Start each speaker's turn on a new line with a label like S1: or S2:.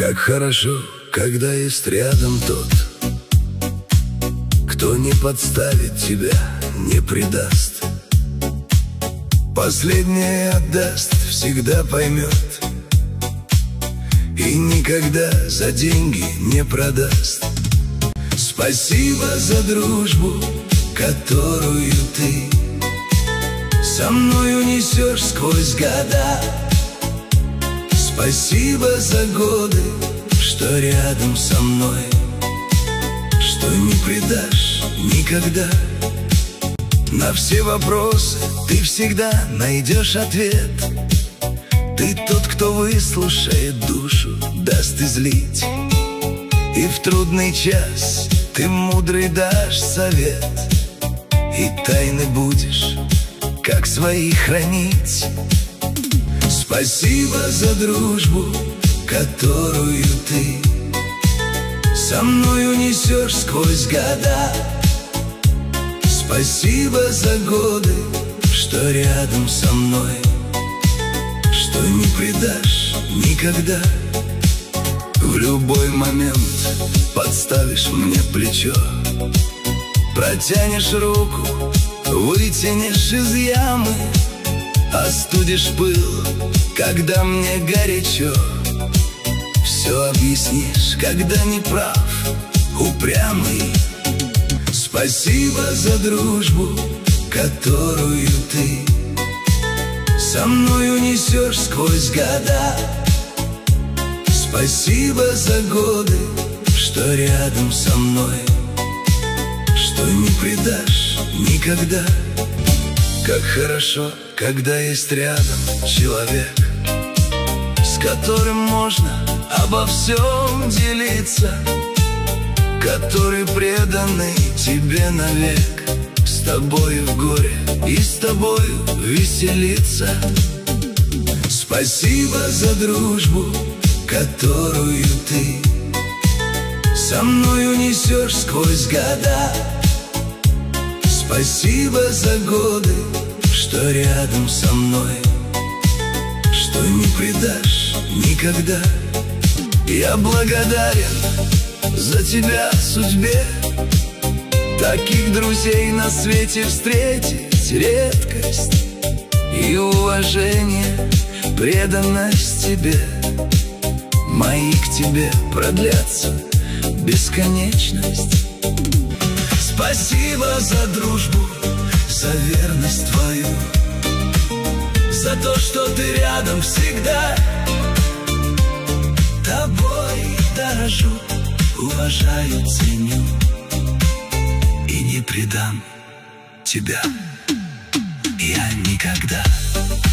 S1: Как хорошо, когда есть рядом тот, кто не подставит тебя, не предаст. Последнее отдаст, всегда поймет и никогда за деньги не продаст. Спасибо за дружбу, которую ты со мной унесешь сквозь года. Спасибо за годы, что рядом со мной, что не предашь никогда. На все вопросы ты всегда найдешь ответ. Ты тот, кто выслушает душу, даст излить. И в трудный час ты мудрый дашь совет, и тайны будешь, как свои, хранить. Спасибо за дружбу, которую ты со мной унесешь сквозь года. Спасибо за годы, что рядом со мной, что не предашь никогда. В любой момент подставишь мне плечо, протянешь руку, вытянешь из ямы, остудишь пыл, когда мне горячо. Все объяснишь, когда не прав, упрямый. Спасибо за дружбу, которую ты со мной унесешь сквозь года. Спасибо за годы, что рядом со мной, что не предашь никогда. Как хорошо, когда есть рядом человек, с которым можно обо всем делиться, который преданный тебе навек, с тобою в горе и с тобою веселиться. Спасибо за дружбу, которую ты со мной унесешь сквозь года. Спасибо за годы, что рядом со мной, что не предашь никогда. Я благодарен за тебя судьбе, таких друзей на свете встретить редкость. И уважение, преданность тебе, мои к тебе продлятся бесконечность. Спасибо за дружбу, за верность твою, за то, что ты рядом всегда. Тобой дорожу, уважаю, ценю и не предам тебя я никогда.